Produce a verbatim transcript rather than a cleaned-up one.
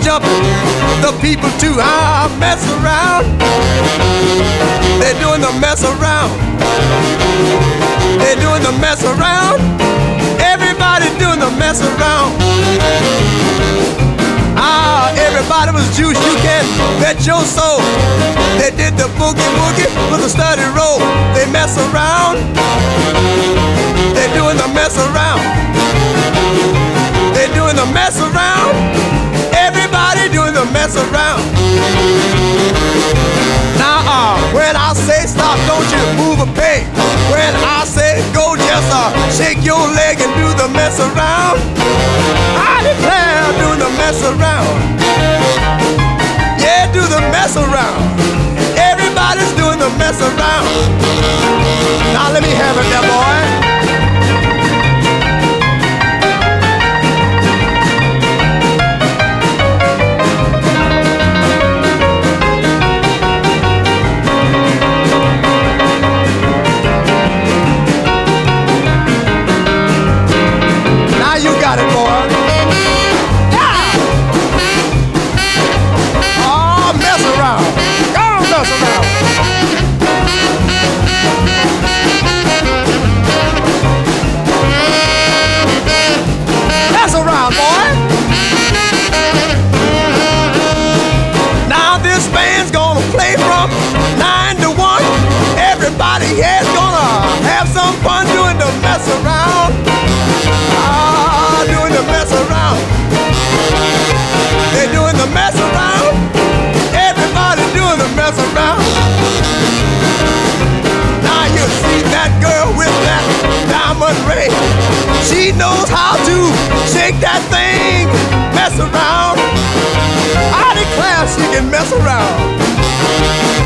jumping, the people too. Ah, mess around. They're doing the mess around. They're doing the mess around. Everybody doing the mess around. Ah, everybody was juiced, you can bet your soul. They did the boogie woogie with a steady roll. They mess around. They're doing the mess around. They're doing the mess around. Everybody doing the mess around. Now, uh, when I say stop, don't you move a peg. When I say go, just uh, shake your leg and do the mess around. I declare, do the mess around. Yeah, do the mess around. Everybody's doing the mess around. Now let me have it there, boy. Got it, boy. Yeah. Oh, mess around. Go on, mess around. Mess around, boy. Now this band's gonna play from nine to one. Everybody here's gonna have some fun doing the mess around. Ah, doing the mess around. They're doing the mess around. Everybody doing the mess around. Now you see that girl with that diamond ring. She knows how to shake that thing, mess around. I declare she can mess around.